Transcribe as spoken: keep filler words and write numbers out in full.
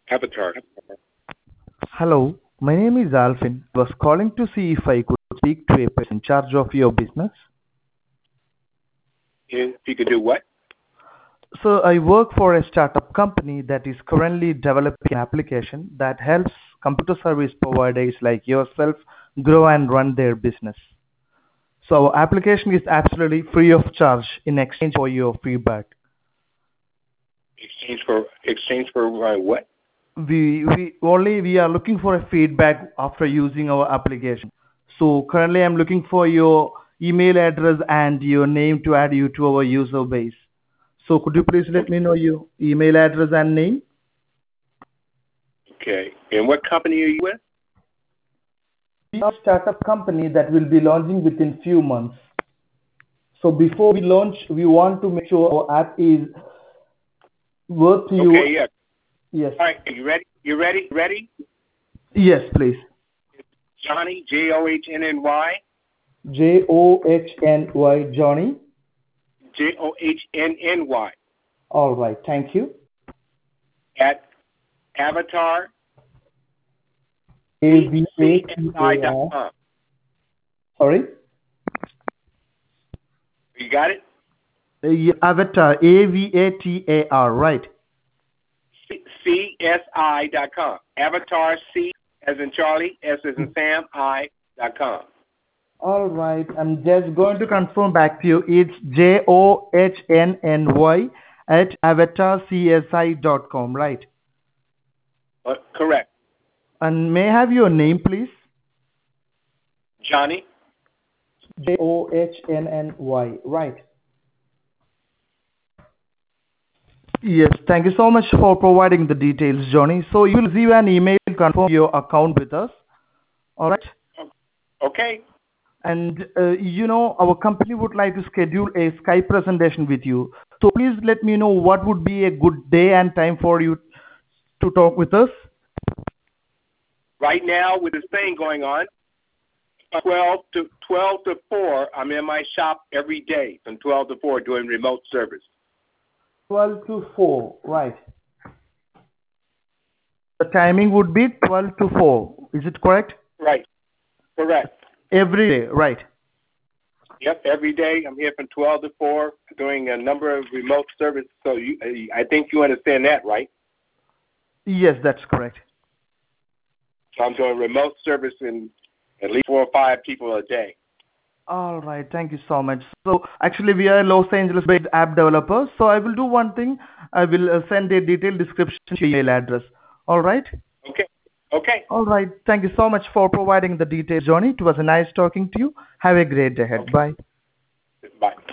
Avatar. Hello, my name is Alvin. I was calling to see if I could speak to a person in charge of your business. If you could do what? So I work for a startup company that is currently developing an application that helps computer service providers like yourself grow and run their business. So our application is absolutely free of charge in exchange for your feedback. Exchange for exchange for uh, what? We we only we are looking for a feedback after using our application. So currently I'm looking for your email address and your name to add you to our user base. So could you please let Okay. me know your email address and name? Okay. And what company are you with? We are a startup company that will be launching within few months. So before we launch, we want to make sure our app is worth you. Okay. Yeah. Yes. All right. Are you ready? You ready? Ready? Yes, please. Johnny J O H N N Y J O H N Y Johnny. J O H N N Y All right. Thank you. at Avatar A V A C S T I A dot R. com. Sorry. You got it? Uh, yeah, Avatar. A V A T A R. Right. C S I dot com. Avatar C as in Charlie, S as in Sam, I dot com. All right. I'm just going to confirm back to you. It's J O H N N Y at avatar c s i dot com. Right. Uh, correct. And may I have your name, please? Johnny. J O H N N Y. Right. Yes. Thank you so much for providing the details, Johnny. So you will receive an email to confirm your account with us. All right. Okay. And uh, you know, our company would like to schedule a Skype presentation with you. So please let me know what would be a good day and time for you to talk with us. Right now, with this thing going on, twelve to twelve to four, I'm in my shop every day from twelve to four doing remote service. twelve to four, right. The timing would be twelve to four. Is it correct? Right. Correct. Every day, right. Yep. Every day, I'm here from twelve to four doing a number of remote service. So you, I think you understand that, right? Yes, that's correct. So I'm doing remote service in at least four or five people a day. All right. Thank you so much. So actually, we are Los Angeles-based app developers. So I will do one thing. I will uh, send a detailed description to your email address. All right. Okay. Okay. All right. Thank you so much for providing the details, Johnny. It was a nice talking to you. Have a great day ahead. Okay. Bye. Bye.